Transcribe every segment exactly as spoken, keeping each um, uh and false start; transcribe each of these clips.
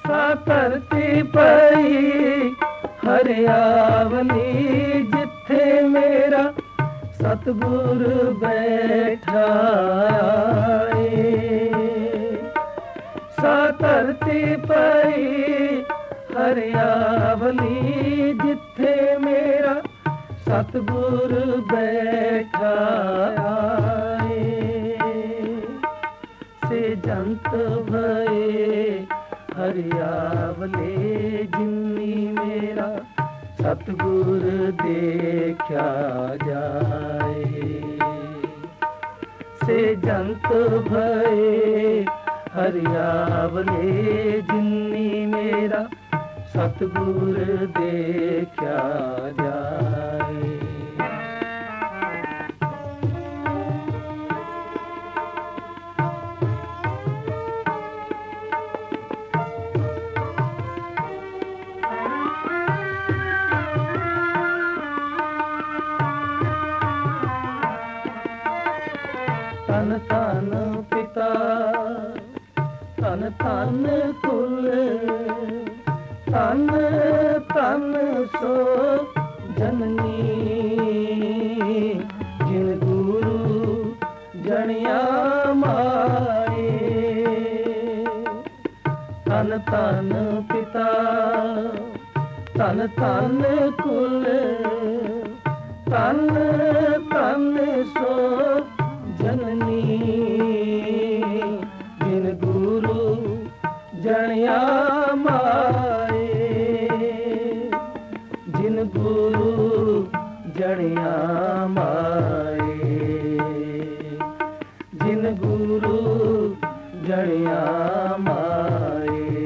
सा धरती पई हरियावली जिथे मेरा सतगुर बैठा है। सा धरती पई हरियावली जिथे मेरा सतगुर बैठा है। से जंत भये हरियावले जिन्नी मेरा सतगुर देखा जाए। से जंत भये हरियावले जिन्नी मेरा सतगुर देखा जाए। तन तन पिता तन तन कुल तन तन सो जननी जिन गुरु जनिया माए। तन तन पिता तन तन कुल तन तन सो जननी जिन गुरु जनिया माए। जिन गुरु जनिया माए। जिन गुरु जनिया माए।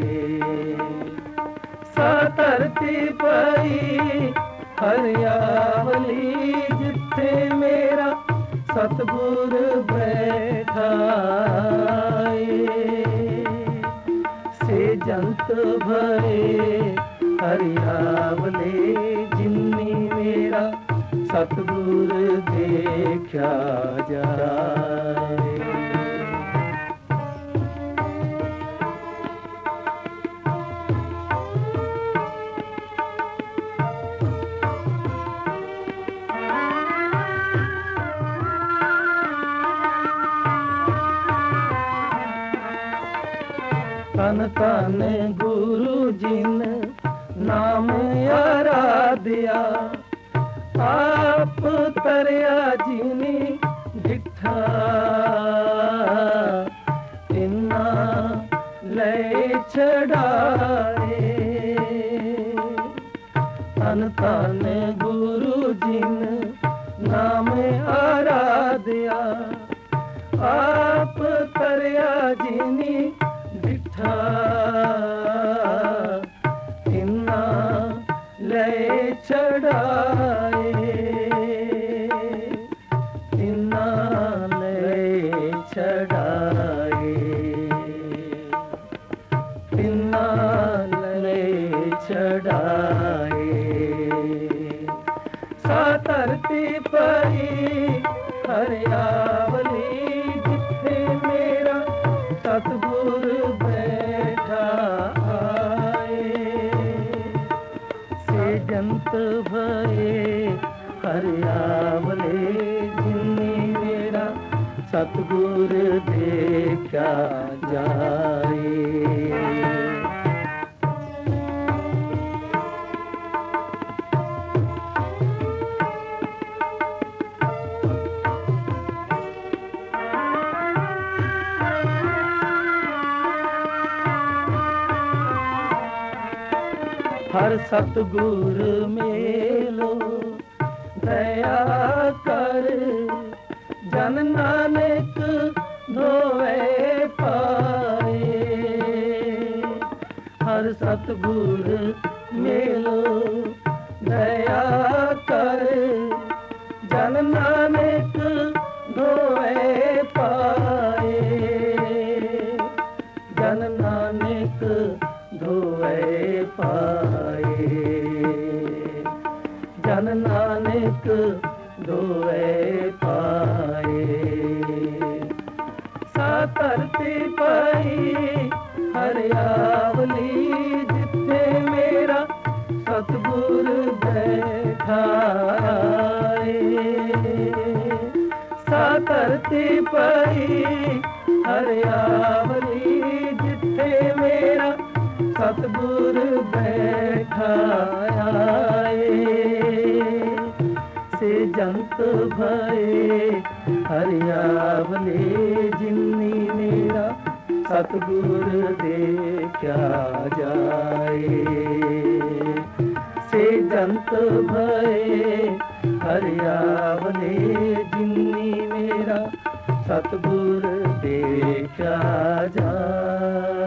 सा धरती पई हरियावली जिथे मेरा सतगुर बैठा है। से जंत भये हरियावले जिन्नी मेरा सतगुर देखा जाए। तन तन गुरु जिन नाम आराध्या आप तरया जिनी डिठा। तिन्ना ले छड़ाए। तन तन गुरु जिन नाम आराध्या आप तरया जिनी डिठा। तिन्ना ले छड़ाए। तिन्ना ले छड़ाए। तिन्ना ले छड़ाए। सा धरती पई हरियावली जिथे मेरा सतगुर बैठा है। से जंत भये हरियावले जिन्नी मेरा सतगुर देखा जाए। हर सतगुर मेलो दया कर जन नानक धोए पाए। हर सतगुर मेलो दया कर जन नानक धोए पाए। जन नानक धोए पाए। जन नानक धोए पाए। सा धरती पई ਹਰਿਆਵਲੀ ਜਿੱਥੇ ਮੇਰਾ ਸਤਿਗੁਰ ਬੈਠਾ ਏ। ਸਾ ਧਰਤੀ ਪਈ ਹਰਿਆਵਲੀ ਜਿੱਥੇ ਮੇਰਾ ਸਤਿਗੁਰ ਬੈਠਾ ਏ। ਸੇ ਜੰਤ ਭਏ ਹਰਿਆਵਲੀ ਜਿਨੀ ਮੇਰਾ ਸਤਿਗੁਰ ਦੇਖਿਆ ਜਾਏ। ਸੇ ਜੰਤ ਭਏ ਹਰਿਆਵਲੀ ਜਿਨੀ ਮੇਰਾ ਸਤਿਗੁਰ ਦੇਖਿਆ ਜਾਏ।